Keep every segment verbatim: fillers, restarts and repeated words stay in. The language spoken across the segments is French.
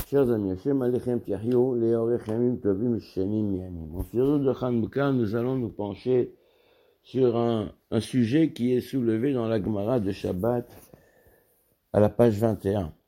Chers amis, Hashem Alechem Tiahiou, Leorech Yamim Tovim Shenim Yanim. En Firouz de Chanouka, nous allons nous pencher sur un, un sujet qui est soulevé dans la Gemara de Shabbat à la page vingt et un.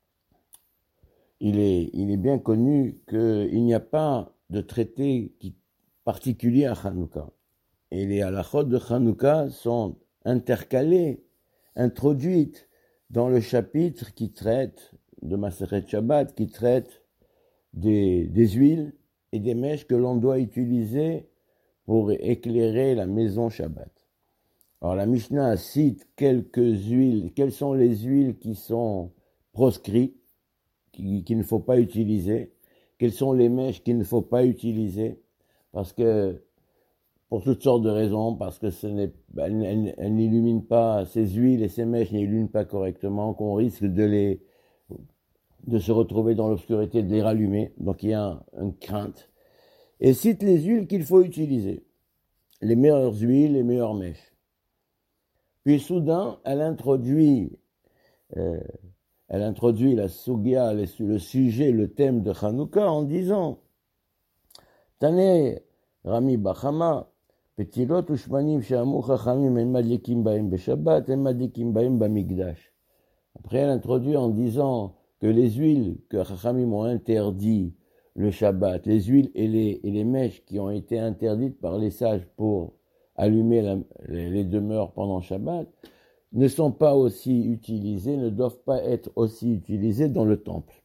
Il est, il est bien connu qu'il n'y a pas de traité qui, particulier à Chanouka. Et les halachot de Chanouka sont intercalées, introduites dans le chapitre qui traite de Masechet Shabbat, qui traite des, des huiles et des mèches que l'on doit utiliser pour éclairer la maison Shabbat. Alors la Mishnah cite quelques huiles, quelles sont les huiles qui sont proscrites, qui, qu'il ne faut pas utiliser, quelles sont les mèches qu'il ne faut pas utiliser, parce que, pour toutes sortes de raisons, parce que ce n'est, elle, elle, elle n'illumine pas, ces huiles et ces mèches n'illuminent pas correctement, qu'on risque de les de se retrouver dans l'obscurité, de les rallumer, donc il y a un, une crainte. Et cite les huiles qu'il faut utiliser, les meilleures huiles, les meilleures mèches. Puis soudain, elle introduit, euh, elle introduit la sugia, le, le sujet, le thème de Chanouka en disant Tane Rami Bachama, Petilot ushmanim she'amu chachamim en madlikim bahem beshabbat, en madlikim bahem bamikdash. Après, elle introduit en disant que les huiles que Chachamim ont interdit le Shabbat, les huiles et les, et les mèches qui ont été interdites par les sages pour allumer la, les, les demeures pendant Shabbat, ne sont pas aussi utilisées, ne doivent pas être aussi utilisées dans le temple.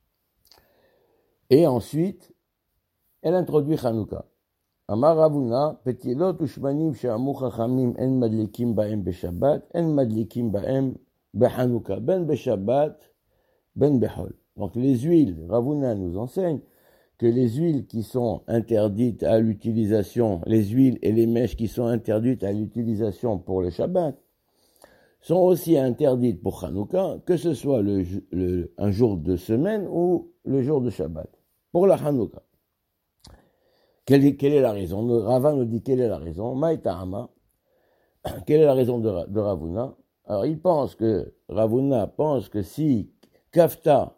Et ensuite, elle introduit Chanouka. Amar Ravuna, Petilot ushmanim she'amu chachamim en madlikim bahem beshabbat, en madlikim bahem beChanouka, ben beshabbat, ben behol. Donc les huiles, Ravuna nous enseigne que les huiles qui sont interdites à l'utilisation, les huiles et les mèches qui sont interdites à l'utilisation pour le Shabbat, sont aussi interdites pour Chanouka, que ce soit le, le, un jour de semaine ou le jour de Shabbat, pour la Chanouka. Quelle est, quelle est la raison? Rava nous dit quelle est la raison. Maïtahama, quelle est la raison de, de Ravuna? Alors il pense que, Ravuna pense que si Kafta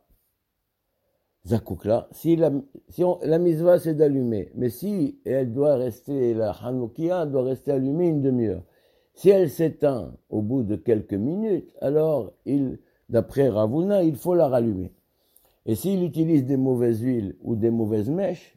Zakukla, si la, si on, la mitzvah c'est d'allumer, mais si elle doit rester, la Hanoukia doit rester allumée une demi-heure. Si elle s'éteint au bout de quelques minutes, alors il, d'après Ravuna, il faut la rallumer. Et s'il utilise des mauvaises huiles ou des mauvaises mèches,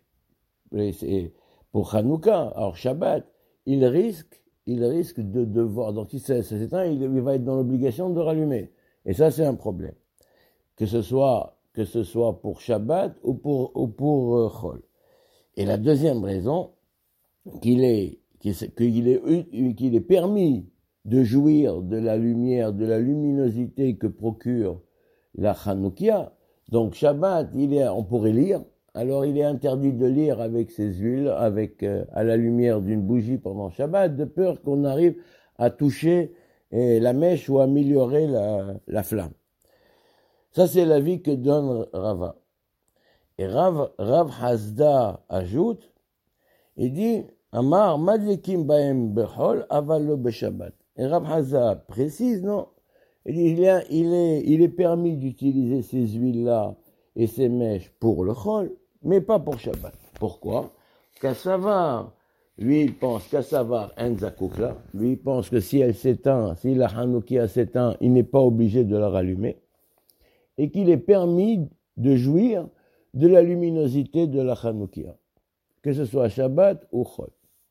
pour Hanouka, alors Shabbat, il risque, il risque de devoir, donc si ça s'éteint, il, il va être dans l'obligation de rallumer. Et ça c'est un problème. Que ce soit, que ce soit pour Shabbat ou pour, ou pour euh, Chol. Et la deuxième raison, qu'il est, qu'il est, qu'il est permis de jouir de la lumière, de la luminosité que procure la Chanoukia. Donc Shabbat, il est, on pourrait lire, alors il est interdit de lire avec ces huiles, avec, euh, à la lumière d'une bougie pendant Shabbat, de peur qu'on arrive à toucher eh, la mèche ou à améliorer la, la flamme. Ça, c'est l'avis que donne Rava. Et Rav, Rav Hasda ajoute, il dit, Amar madlikim bahem bechol, aval lo beshabbat. Et Rav Hasda précise, non, il dit, il est, il est, il est permis d'utiliser ces huiles-là et ces mèches pour le chol, mais pas pour Shabbat. Pourquoi? Kassavar, lui, il pense Kassavar en zakukla, lui, il pense que si elle s'éteint, si la Hanoukia s'éteint, il n'est pas obligé de la rallumer. Et qu'il est permis de jouir de la luminosité de la Chanoukia, que ce soit Shabbat ou Chol.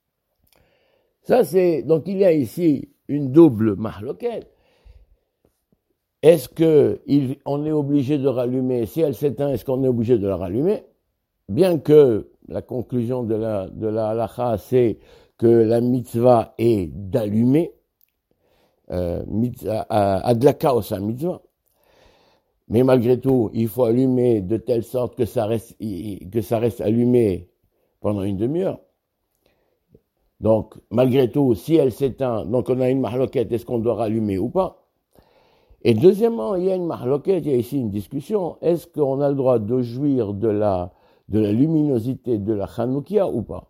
Ça c'est, donc il y a ici une double mahloket. Est-ce que il, on est obligé de rallumer, si elle s'éteint, est-ce qu'on est obligé de la rallumer? Bien que la conclusion de la, de la halacha, c'est que la mitzvah est d'allumer, euh, adlaka osa mitzvah. Mais malgré tout, il faut allumer de telle sorte que ça reste, que ça reste allumé pendant une demi-heure. Donc, malgré tout, si elle s'éteint, donc on a une mahloket, est-ce qu'on doit rallumer ou pas? Et deuxièmement, il y a une mahloket, il y a ici une discussion, est-ce qu'on a le droit de jouir de la, de la luminosité de la Chanoukia ou pas?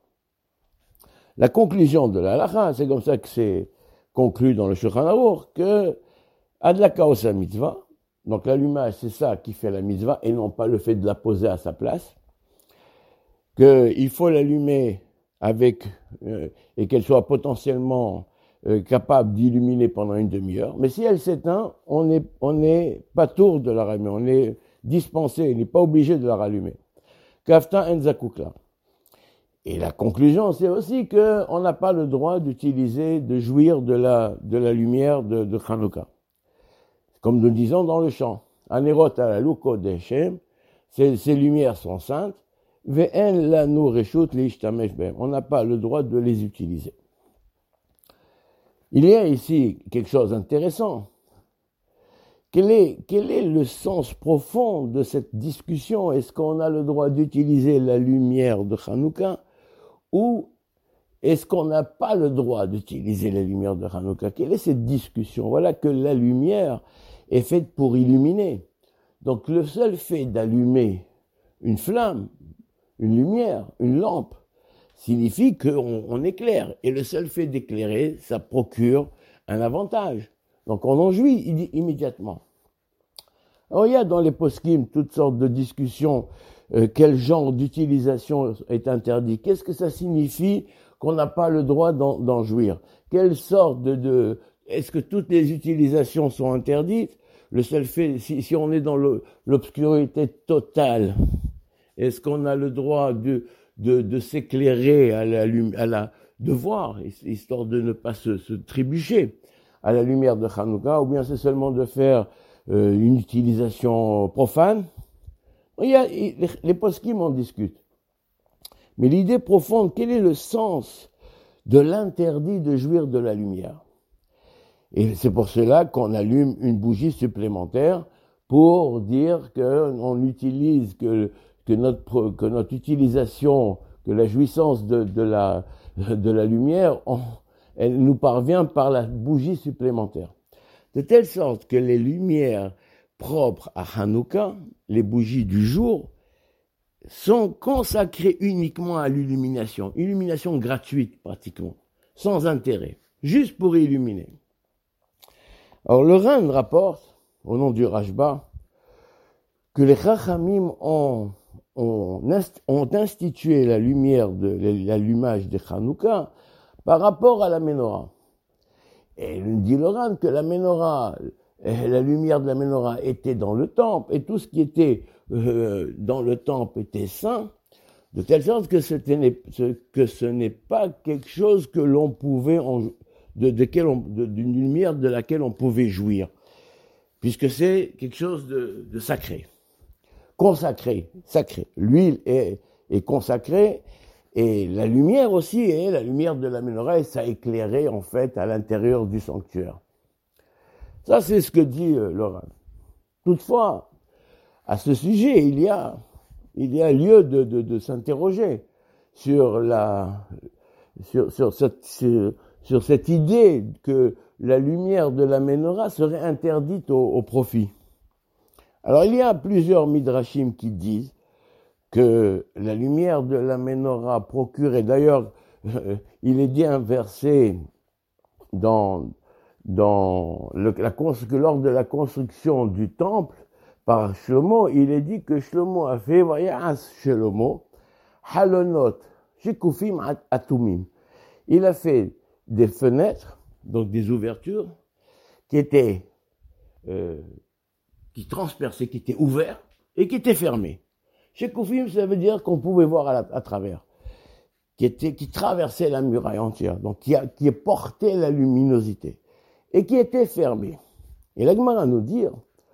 La conclusion de la halacha, c'est comme ça que c'est conclu dans le Shulchan Aruch, que Adlaka osa mitzvah, Donc l'allumage, c'est ça qui fait la mitzvah, et non pas le fait de la poser à sa place. Qu'il faut l'allumer avec, euh, et qu'elle soit potentiellement euh, capable d'illuminer pendant une demi-heure. Mais si elle s'éteint, on n'est on n'est pas tour de la rallumer, on est dispensé, on n'est pas obligé de la rallumer. Kafta en zakukla. Et la conclusion, c'est aussi qu'on n'a pas le droit d'utiliser, de jouir de la, de la lumière de, de Hanouka. Comme nous disons dans le chant, Anerot ala luko deshem, ces, ces lumières sont saintes, ve'en lanu reshut leishtamesh behem. On n'a pas le droit de les utiliser. Il y a ici quelque chose d'intéressant. Quel est, quel est le sens profond de cette discussion? Est-ce qu'on a le droit d'utiliser la lumière de Hanouka ou est-ce qu'on n'a pas le droit d'utiliser la lumière de Hanouka? Quelle est cette discussion? Voilà que la lumière est faite pour illuminer. Donc le seul fait d'allumer une flamme, une lumière, une lampe, signifie qu'on on éclaire. Et le seul fait d'éclairer, ça procure un avantage. Donc on en jouit immédiatement. Alors il y a dans les poskim toutes sortes de discussions, euh, quel genre d'utilisation est interdit, qu'est-ce que ça signifie qu'on n'a pas le droit d'en, d'en jouir, quelle sorte de, de... Est-ce que toutes les utilisations sont interdites? Le seul fait, si, si on est dans le, l'obscurité totale, est-ce qu'on a le droit de, de, de s'éclairer à la, à la, de voir, histoire de ne pas se, se trébucher à la lumière de Hanouka, ou bien c'est seulement de faire euh, une utilisation profane? Il y a, les, les poskim en discutent. Mais l'idée profonde, quel est le sens de l'interdit de jouir de la lumière? Et c'est pour cela qu'on allume une bougie supplémentaire pour dire qu'on utilise, que, que, notre, que notre utilisation, que la jouissance de, de, la, de la lumière, on, elle nous parvient par la bougie supplémentaire. De telle sorte que les lumières propres à Hanouka, les bougies du jour, sont consacrées uniquement à l'illumination. Illumination gratuite, pratiquement, sans intérêt, juste pour illuminer. Alors le Ran rapporte, au nom du Rashba, que les Chachamim ont, ont, ont institué la lumière de l'allumage de Hanouka par rapport à la Ménorah. Et il dit le Ran que la Ménorah, la lumière de la Ménorah était dans le temple, et tout ce qui était euh, dans le temple était saint, de telle sorte que, c'était, que ce n'est pas quelque chose que l'on pouvait, en, de, de quel on, de, d'une lumière de laquelle on pouvait jouir, puisque c'est quelque chose de, de sacré, consacré, sacré. L'huile est, est consacrée, et la lumière aussi est la lumière de la Ménorah, et ça éclairait en fait à l'intérieur du sanctuaire. Ça, c'est ce que dit euh, le Ran. Toutefois, à ce sujet, il y a, il y a lieu de, de, de s'interroger sur, la, sur, sur, cette, sur, sur cette idée que la lumière de la Ménorah serait interdite au, au profit. Alors, il y a plusieurs midrashim qui disent que la lumière de la Ménorah procurait, d'ailleurs, euh, il est dit un verset dans... Dans le, la, que lors de la construction du temple par Shlomo, il est dit que Shlomo a fait Vayas Shlomo halonot shikufim atumim. Il a fait des fenêtres, donc des ouvertures qui étaient euh, qui transperçaient, qui étaient ouvertes et qui étaient fermées. Shikufim, ça veut dire qu'on pouvait voir à, la, à travers, qui était qui traversait la muraille entière, donc qui a, qui portait la luminosité. Et qui était fermé. Et la Gemara nous dit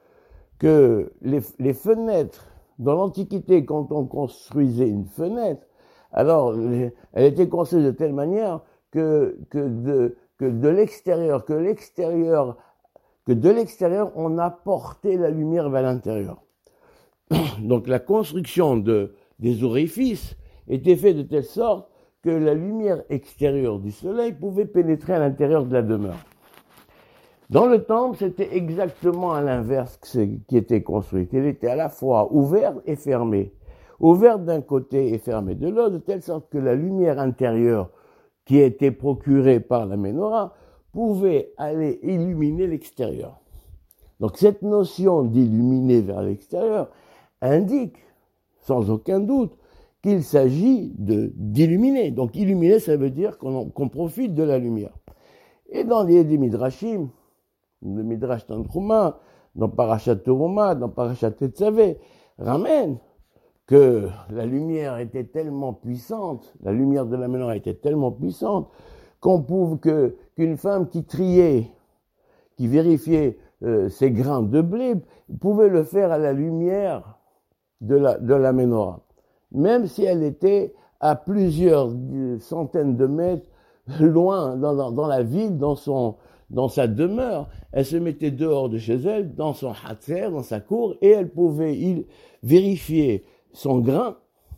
que les, les fenêtres, dans l'Antiquité, quand on construisait une fenêtre, alors les, elle était construite de telle manière que, que, de, que de l'extérieur, que l'extérieur, que de l'extérieur, on apportait la lumière vers l'intérieur. Donc la construction de, des orifices était faite de telle sorte que la lumière extérieure du soleil pouvait pénétrer à l'intérieur de la demeure. Dans le temple, c'était exactement à l'inverse qui était construit. Il était à la fois ouvert et fermé. Ouvert d'un côté et fermé de l'autre, de telle sorte que la lumière intérieure qui était procurée par la Ménorah pouvait aller illuminer l'extérieur. Donc cette notion d'illuminer vers l'extérieur indique, sans aucun doute, qu'il s'agit de, d'illuminer. Donc illuminer, ça veut dire qu'on, qu'on profite de la lumière. Et dans les, les Midrashim, le Midrash Tantruma, dans Parashat Teruma, dans Parashat Tetzavé, ramène que la lumière était tellement puissante, la lumière de la menorah était tellement puissante, qu'on prouve que, qu'une femme qui triait, qui vérifiait euh, ses grains de blé, pouvait le faire à la lumière de la, de la menorah. Même si elle était à plusieurs centaines de mètres loin, dans, dans, dans la ville, dans, son, dans sa demeure, elle se mettait dehors de chez elle, dans son hatzer, dans sa cour, et elle pouvait il, vérifier son grain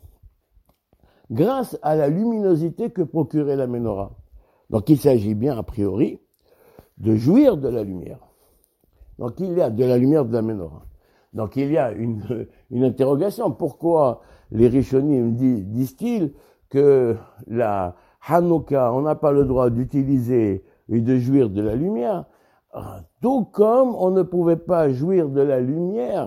grâce à la luminosité que procurait la menorah. Donc il s'agit bien, a priori, de jouir de la lumière. Donc il y a de la lumière de la menorah. Donc il y a une, une interrogation. Pourquoi les Rishonim disent-ils que la Hanouka, on n'a pas le droit d'utiliser et de jouir de la lumière, tout comme on ne pouvait pas jouir de la lumière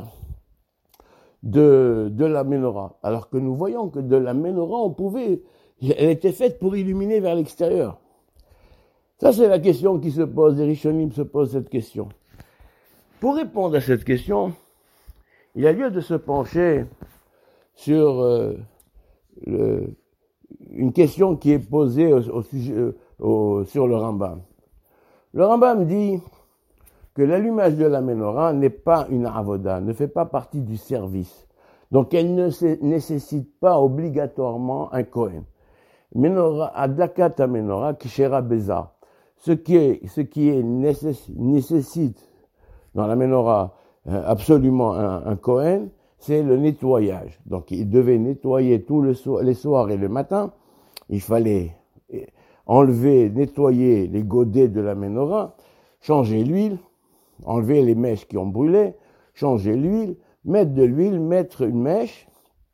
de, de la menorah. Alors que nous voyons que de la menorah, on pouvait, elle était faite pour illuminer vers l'extérieur. Ça, c'est la question qui se pose, les Rishonim se posent cette question. Pour répondre à cette question, il y a lieu de se pencher sur euh, le, une question qui est posée au, au sujet, au, sur le Rambam. Le Rambam dit que l'allumage de la menorah n'est pas une avoda, ne fait pas partie du service. Donc elle ne nécessite pas obligatoirement un Kohen. Menorah, adlakat ha menorah kishera beza. Ce qui est, ce qui est nécess, nécessite dans la menorah euh, absolument un, un Kohen, c'est le nettoyage. Donc il devait nettoyer tous le so- les soirs et le matin. Il fallait enlever, nettoyer les godets de la menorah, changer l'huile, enlever les mèches qui ont brûlé, changer l'huile, mettre de l'huile, mettre une mèche.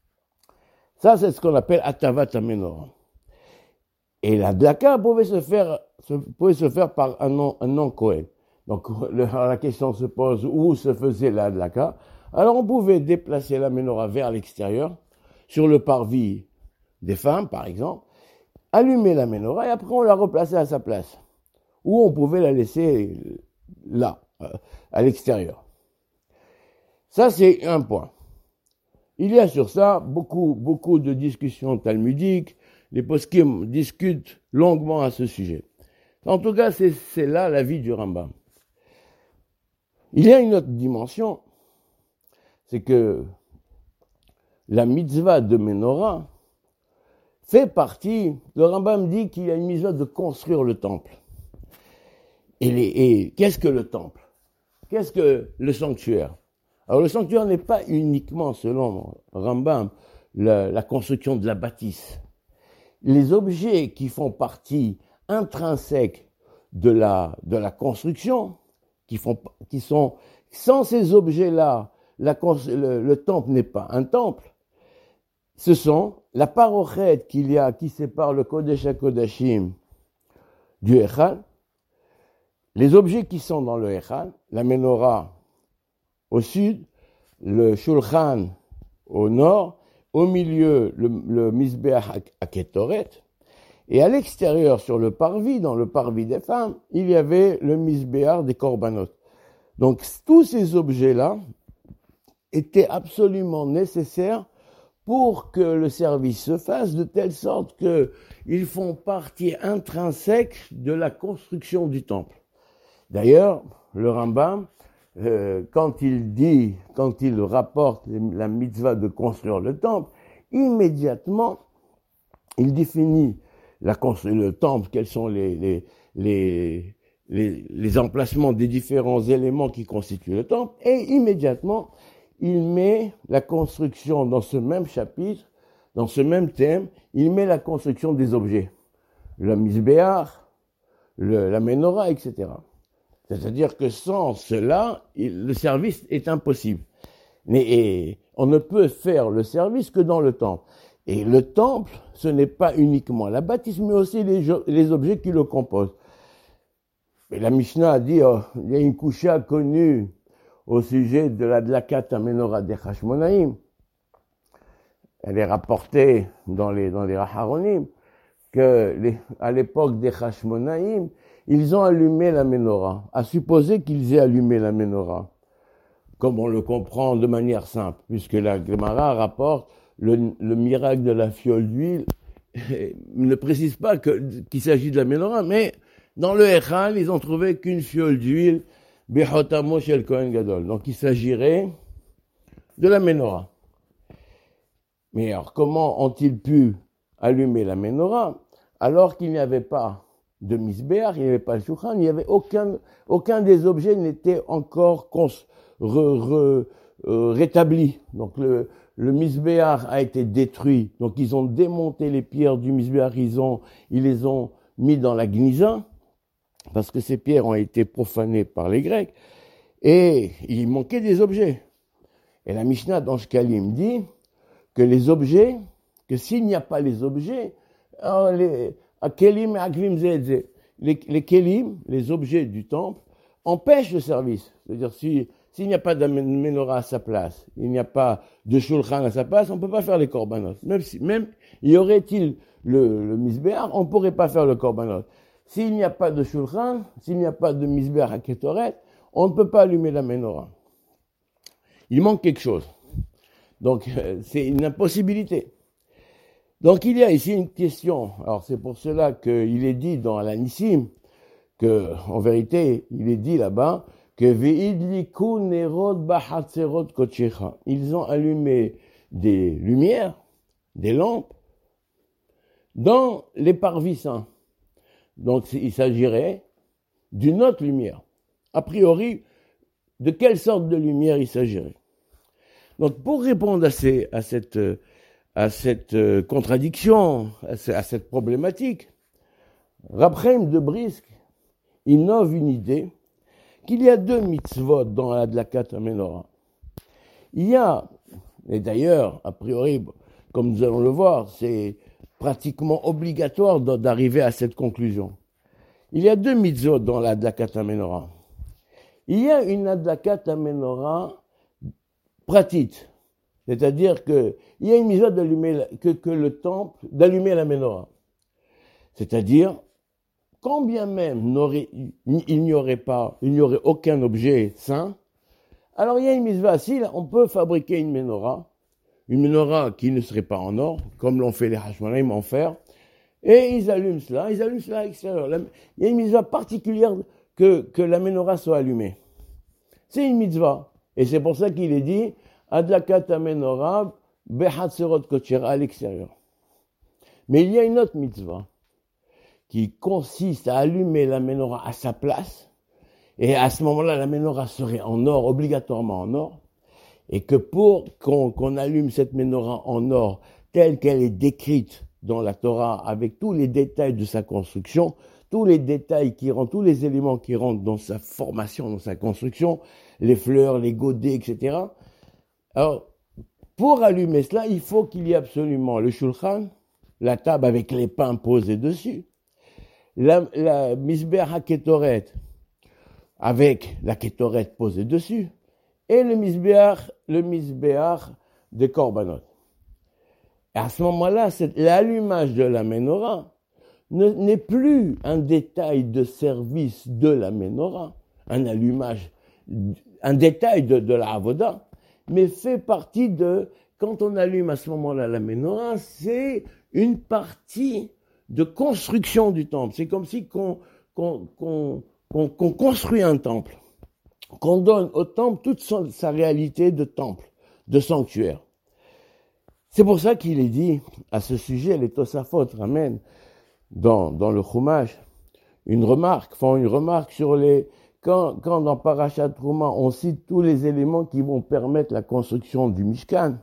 Ça, c'est ce qu'on appelle atavat ha-menorah. Et la dlaka pouvait se faire, se, pouvait se faire par un non, un non-Kohen. Donc le, la question se pose où se faisait la dlaka. Alors on pouvait déplacer la menorah vers l'extérieur, sur le parvis des femmes par exemple, allumer la menorah et après on la replaçait à sa place. Ou on pouvait la laisser là, à l'extérieur. Ça c'est un point. Il y a sur ça beaucoup, beaucoup de discussions talmudiques. Les poskim discutent longuement à ce sujet. En tout cas, c'est, c'est là l'avis du Rambam. Il y a une autre dimension, c'est que la mitzvah de menorah fait partie, le Rambam dit qu'il y a une mitzvah de construire le temple. Et, les, et qu'est-ce que le temple? Qu'est-ce que le sanctuaire? Alors le sanctuaire n'est pas uniquement, selon Rambam, la, la construction de la bâtisse. Les objets qui font partie intrinsèque de la, de la construction, qui, font, qui sont, sans ces objets-là, la, le, le temple n'est pas un temple. Ce sont la parochette qu'il y a qui sépare le Kodesh HaKodashim du Echal, les objets qui sont dans le Echal, la menorah au sud, le Shulchan au nord, au milieu le, le Mizbeach HaKetoret, et à l'extérieur, sur le parvis, dans le parvis des femmes, il y avait le Mizbeach des Korbanot. Donc tous ces objets-là étaient absolument nécessaires pour que le service se fasse de telle sorte qu'ils font partie intrinsèque de la construction du temple. D'ailleurs, le Rambam, euh, quand il dit, quand il rapporte la mitzvah de construire le temple, immédiatement, il définit la, le temple, quels sont les, les, les, les, les emplacements des différents éléments qui constituent le temple, et immédiatement, il met la construction dans ce même chapitre, dans ce même thème, il met la construction des objets, le misbéach, le, la menorah, et cetera. C'est-à-dire que sans cela, il, le service est impossible. Mais et, on ne peut faire le service que dans le temple. Et le temple, ce n'est pas uniquement la bâtisse, mais aussi les, les objets qui le composent. Et la Mishnah a dit, oh, il y a une coucha connue au sujet de la Dlakat HaMenorah des Hashmonaïm. Elle est rapportée dans les, dans les Aharonim que les, à l'époque des Hashmonaïm, ils ont allumé la Menorah, à supposer qu'ils aient allumé la Menorah, comme on le comprend de manière simple, puisque la Gemara rapporte le, le miracle de la fiole d'huile, ne précise pas que, qu'il s'agit de la Menorah, mais dans le Echal, ils ont trouvé qu'une fiole d'huile, Bechotamo shel Kohen Gadol. Donc il s'agirait de la Menorah. Mais alors, comment ont-ils pu allumer la Menorah alors qu'il n'y avait pas de Misbéach, il n'y avait pas de Shulchan, il n'y avait aucun, aucun des objets n'était encore cons, re, re, euh, rétabli. Donc le, le Misbéach a été détruit. Donc ils ont démonté les pierres du Misbéach, ils, ont, ils les ont mis dans la Gniza, parce que ces pierres ont été profanées par les Grecs, et il manquait des objets. Et la Mishnah dans Shkalim dit que les objets, que s'il n'y a pas les objets, alors les Kelim et Aklim Zedze, les, les Kelim, les objets du temple, empêchent le service. C'est-à-dire, si, s'il n'y a pas de menorah à sa place, il n'y a pas de shulchan à sa place, on ne peut pas faire les korbanot. Même si, même, y aurait-il le, le misbéach, on ne pourrait pas faire le korbanot. S'il n'y a pas de shulchan, s'il n'y a pas de misbéach à ketoret, on ne peut pas allumer la menorah. Il manque quelque chose. Donc, c'est une impossibilité. Donc, il y a ici une question. Alors, c'est pour cela qu'il est dit dans l'Anissim, que, en vérité, il est dit là-bas, que ve'idliku nerod b'chatzerot kodshecha. Ils ont allumé des lumières, des lampes, dans les parvis saints. Donc, il s'agirait d'une autre lumière. A priori, de quelle sorte de lumière il s'agirait? Donc, pour répondre à, ces, à cette, à cette contradiction, à cette problématique, Rab Chaim de Brisk innove une idée qu'il y a deux mitzvot dans la Dlakat HaMenorah. Il y a, et d'ailleurs, a priori, comme nous allons le voir, c'est pratiquement obligatoire d'arriver à cette conclusion. Il y a deux mitzvot dans la Dlakat HaMenorah. Il y a une Dlakat HaMenorah pratique, c'est-à-dire que il y a une mitzvah d'allumer que, que le temple d'allumer la menorah, c'est-à-dire quand bien même il n'y aurait pas, il n'y aurait aucun objet saint, alors il y a une mitzvah, si on peut fabriquer une menorah, une menorah qui ne serait pas en or, comme l'ont fait les Hashmonaïm en fer, et ils allument cela, ils allument cela à l'extérieur. Il y a une mitzvah particulière que, que la menorah soit allumée. C'est une mitzvah. Et c'est pour ça qu'il est dit, Adlakat HaMenorah, Bechatzerot Kodshecha, à l'extérieur. Mais il y a une autre mitzvah, qui consiste à allumer la menorah à sa place, et à ce moment-là, la menorah serait en or, obligatoirement en or, et que pour qu'on, qu'on allume cette menorah en or, telle qu'elle est décrite dans la Torah, avec tous les détails de sa construction, tous les détails qui rentrent, tous les éléments qui rentrent dans sa formation, dans sa construction, les fleurs, les godets, et cetera. Alors, pour allumer cela, il faut qu'il y ait absolument le shulchan, la table avec les pains posés dessus, la, la misbéach haketoret avec la ketoret posée dessus, et le misbéach, le misbéach des korbanot. Et à ce moment-là, c'est, l'allumage de la menorah ne, n'est plus un détail de service de la menorah, un allumage, un détail de, de la avoda, mais fait partie de, quand on allume à ce moment-là la menorah, c'est une partie de construction du temple. C'est comme si qu'on, qu'on, qu'on, qu'on, qu'on construit un temple, qu'on donne au temple toute son, sa réalité de temple, de sanctuaire. C'est pour ça qu'il est dit, à ce sujet, les Tosafot ramènent dans, dans le Chumash une remarque, font une remarque sur les, quand, quand dans Parashat Trouma, on cite tous les éléments qui vont permettre la construction du Mishkan.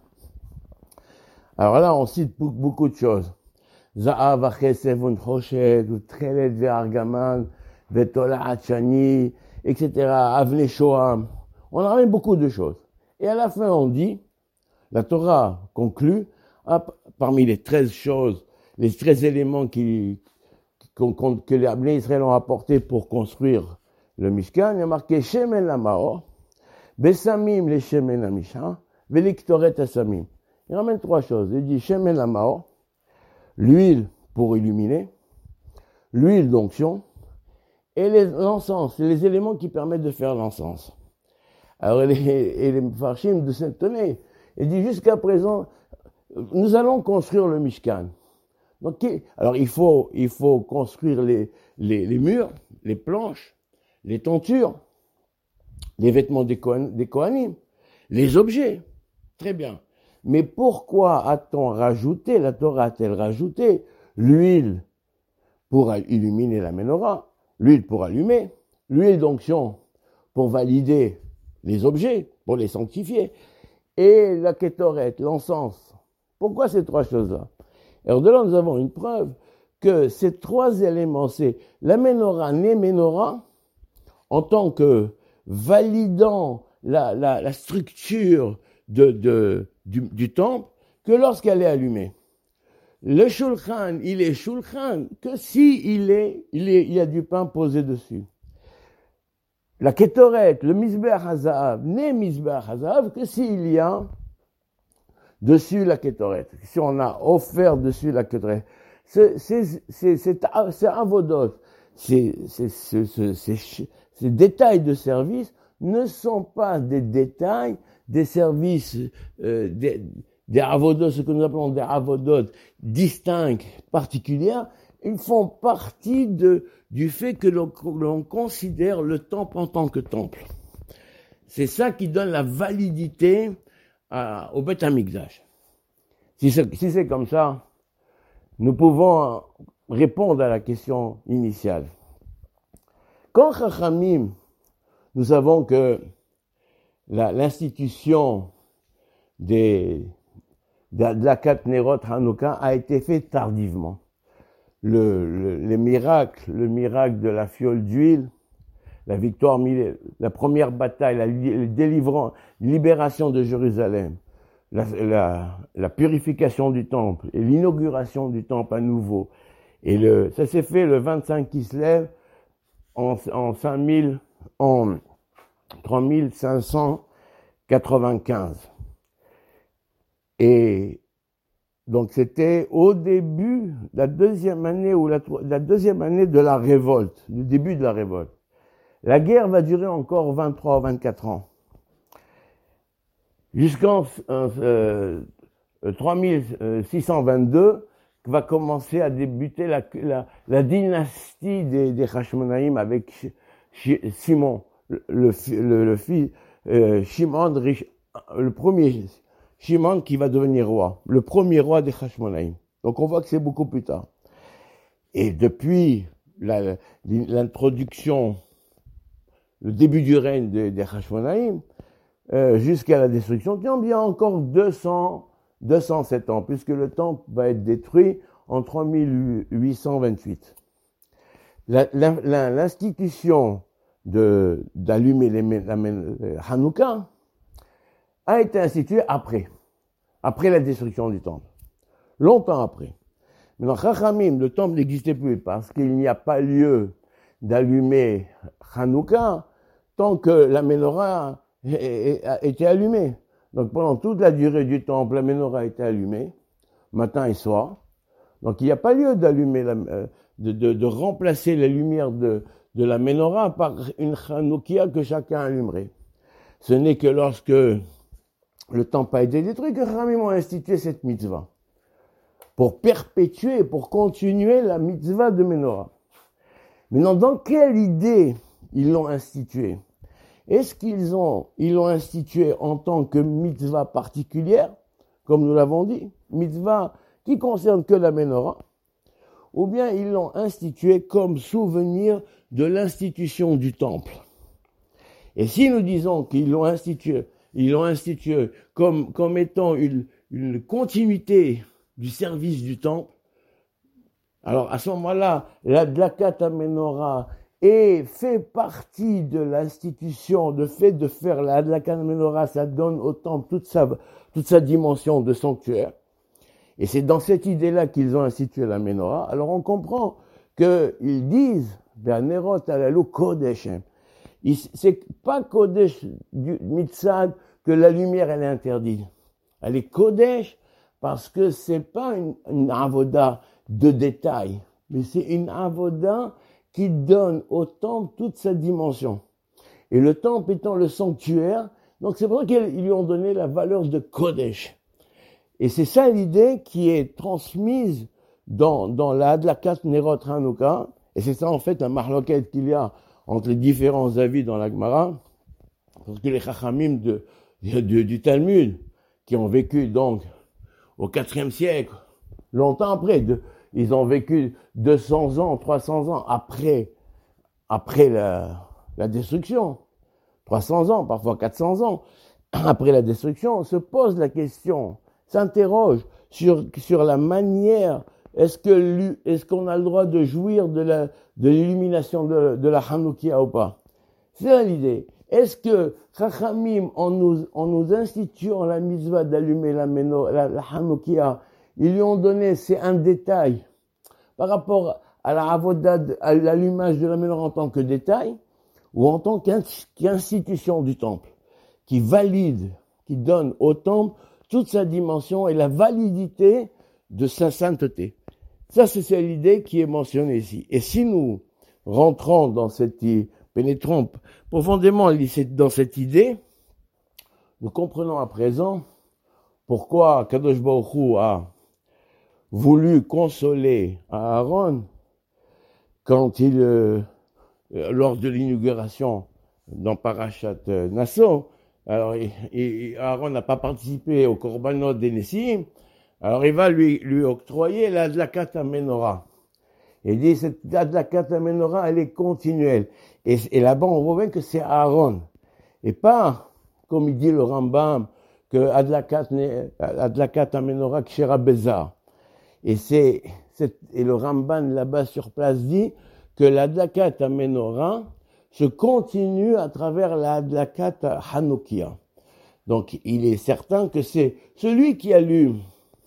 Alors là, on cite beaucoup, beaucoup de choses. Za'av v'chesef v'nchoshet, v'tchelet v'argaman, v'tola'at shani, et cetera. Avnei shoam. On ramène beaucoup de choses. Et à la fin, on dit, la Torah conclut, ah, parmi les treize choses, les treize éléments qui, qu'on, qu'on, que les Bnei Israël ont apportés pour construire le Mishkan, il y a marqué Shemen la Maor, Besamim les shemen amisha, veliktoret asamim. Il ramène trois choses. Il dit shemen lamao, l'huile pour illuminer, l'huile d'onction, et les, l'encens, c'est les éléments qui permettent de faire l'encens. Alors, les, et les Mfarshim de s'étonner. Il dit jusqu'à présent, nous allons construire le Mishkan. Donc, alors, il faut, il faut construire les, les, les murs, les planches, les tentures, les vêtements des, Kohan, des Kohanim, les objets. Très bien. Mais pourquoi a-t-on rajouté, la Torah a-t-elle rajouté l'huile pour illuminer la menorah, l'huile pour allumer, l'huile d'onction pour valider les objets, pour les sanctifier, et la kétoret, l'encens. Pourquoi ces trois choses-là? Alors de là, nous avons une preuve que ces trois éléments, c'est la menorah, né menorah, en tant que validant la, la, la structure de, de, du, du temple, que lorsqu'elle est allumée. Le shulchan, il est shulchan que si il est, il est, il y a du pain posé dessus. La kétoret, le misbeach hazahav, n'est misbeach hazahav que s'il y a dessus la kétoret. Si on a offert dessus la kétoret. C'est, c'est, c'est, c'est, c'est avodot. Ces, ces, ces, ces, ces, ces détails de service ne sont pas des détails des services, euh, des, des avodotes, ce que nous appelons des avodotes distinctes, particulières. Ils font partie de, du fait que l'on, l'on considère le temple en tant que temple. C'est ça qui donne la validité à, au Beth Amikdash. Si c'est, si c'est comme ça, nous pouvons répondre à la question initiale. Quand Chachamim, nous savons que la, l'institution des, de la Kat Nerot Hanouka a été faite tardivement. Le, le, les miracles, le miracle de la fiole d'huile, la victoire, la première bataille, la délivrance, libération de Jérusalem, la, la, la purification du temple et l'inauguration du temple à nouveau. Et le, ça s'est fait le vingt-cinq Kislev en, en cinq mille, en trois mille cinq cent quatre-vingt-quinze. Et donc c'était au début, la deuxième année ou la, la deuxième année de la révolte, du début de la révolte. La guerre va durer encore vingt-trois ou vingt-quatre ans. Jusqu'en euh, trois mille six cent vingt-deux, va commencer à débuter la, la, la dynastie des, des Hashmonaïm avec Simon, le, le, le fils, euh, Shimon, le premier Shimon qui va devenir roi, le premier roi des Hashmonaïm. Donc on voit que c'est beaucoup plus tard. Et depuis la, l'introduction, le début du règne des, des Hashmonaïm, euh, jusqu'à la destruction, il y a encore deux cents, deux cent sept ans, puisque le temple va être détruit en trois mille huit cent vingt-huit. La, la, la, l'institution de, d'allumer les, la, la Hanouka a été instituée après, après la destruction du temple, longtemps après. Mais dans Chachamim, le temple n'existait plus parce qu'il n'y a pas lieu d'allumer Hanouka tant que la menorah a été allumée. Donc pendant toute la durée du temple, la menorah a été allumée, matin et soir. Donc il n'y a pas lieu d'allumer, la, de, de, de remplacer la lumière de, de la menorah par une Hanoukia que chacun allumerait. Ce n'est que lorsque le temple a été détruit que Chachamim ont institué cette mitzvah pour perpétuer, pour continuer la mitzvah de menorah. Maintenant, dans quelle idée ils l'ont institué? Est-ce qu'ils ont, ils l'ont institué en tant que mitzvah particulière, comme nous l'avons dit, mitzvah qui concerne que la menorah, ou bien ils l'ont institué comme souvenir de l'institution du temple? Et si nous disons qu'ils l'ont institué, ils l'ont institué comme, comme étant une, une continuité du service du temple, alors à ce moment-là, la Dlakat HaMenorah et fait partie de l'institution, le fait de faire la Dlakat HaMenorah, ça donne au temple toute sa, toute sa dimension de sanctuaire. Et c'est dans cette idée-là qu'ils ont institué la menorah. Alors on comprend qu'ils disent, Nerot alalu kodeshem, il, c'est pas Kodesh du Mitzad que la lumière elle est interdite. Elle est Kodesh parce que c'est pas une, une avoda de détail, mais c'est une avoda qui donne au temple toute sa dimension. Et le temple étant le sanctuaire, donc c'est pour ça qu'ils lui ont donné la valeur de Kodesh. Et c'est ça l'idée qui est transmise dans, dans la Hadlakat Nerot Hanouka, et c'est ça en fait un marloquette qu'il y a entre les différents avis dans la Gemara, parce que les Chachamim de, de, de, du Talmud, qui ont vécu donc au quatrième siècle, longtemps après, de, ils ont vécu deux cents ans, trois cents ans après, après la, la destruction, trois cents ans, parfois quatre cents ans, après la destruction, se pose la question, s'interroge sur, sur la manière, est-ce que, est-ce qu'on a le droit de jouir de la, de l'illumination de, de la Hanoukia ou pas? C'est ça l'idée. Est-ce que Chachamim, en nous, en nous instituant la mitzvah d'allumer la, la, la Hanoukia, ils lui ont donné, c'est un détail, par rapport à la avoda, à l'allumage de la menorah en tant que détail, ou en tant qu'institution du temple, qui valide, qui donne au temple toute sa dimension et la validité de sa sainteté. Ça, c'est l'idée qui est mentionnée ici. Et si nous rentrons dans cette, pénétrons profondément dans cette idée, nous comprenons à présent pourquoi Kadosh Baruch Hu a voulu consoler Aaron quand il, euh, lors de l'inauguration dans Parashat euh, Nassau. Alors, et, et Aaron n'a pas participé au Korbanot des Nessim, alors il va lui, lui octroyer la Adlakat HaMenorah. Il dit, cette Adlakat HaMenorah, elle est continuelle. Et, et là-bas, on voit bien que c'est Aaron. Et pas, comme il dit le Rambam, que Adlakat, Adlakat HaMenorah Kshera Bezar. Et c'est, c'est, et le Ramban là-bas sur place dit que l'Adlakat HaMenorah se continue à travers la Adlakat Hanoukia. Donc, il est certain que c'est celui qui allume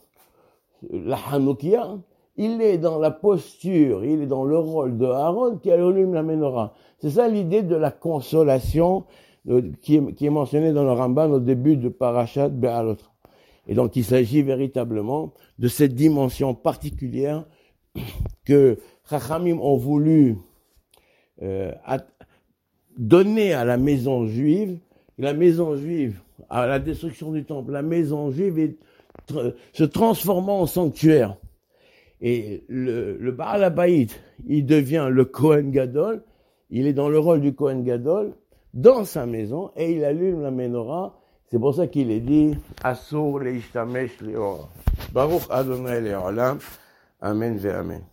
la Hanoukia, il est dans la posture, il est dans le rôle de Aaron qui allume la Menorah. C'est ça l'idée de la consolation de, qui, est, qui est mentionnée dans le Ramban au début de Parashat Be'alot. Et donc, il s'agit véritablement de cette dimension particulière que Chachamim ont voulu euh, at- donner à la maison juive. La maison juive, à la destruction du temple, la maison juive est tr- se transformant en sanctuaire. Et le, le Baal HaBayit, il devient le Kohen Gadol, il est dans le rôle du Kohen Gadol, dans sa maison, et il allume la Menorah. C'est pour ça qu'il est dit Asur leishtamesh leor. Baruch Adonai le'olam. Amen ve amen.